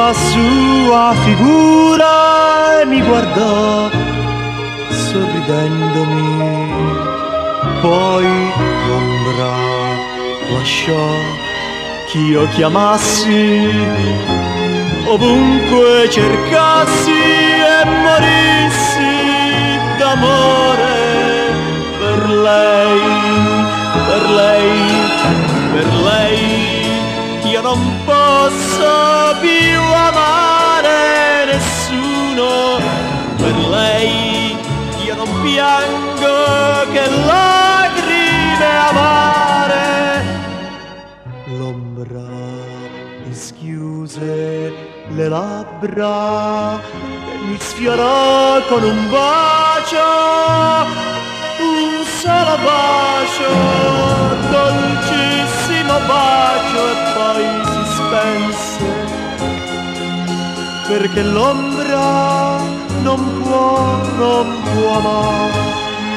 la sua figura e mi guardò sorridendomi, poi l'ombra lasciò ch'io chiamassi, ovunque cercassi e morissi d'amore per lei, per lei, per lei. Io non posso più amare nessuno, per lei io non piango che lacrime amare. L'ombra mi schiuse le labbra e mi sfiorò con un bacio, un solo bacio, dolcissimo bacio, e poi si spense, perché l'ombra non può amare.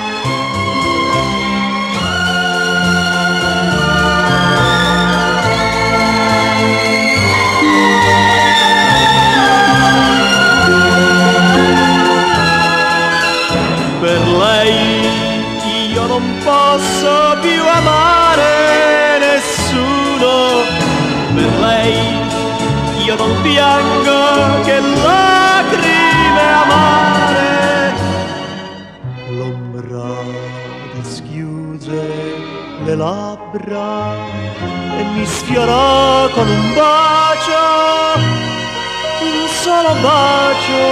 Per lei io non posso più amare nessuno, per lei io non piango che lacrime amare. L'ombra dischiuse le labbra e mi sfiorò con un bacio, un solo bacio,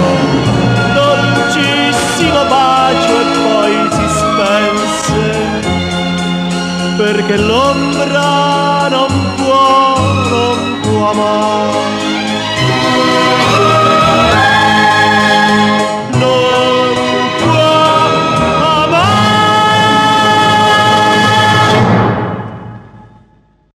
dolcissimo bacio, e poi si spense, perché l'ombra non può amare.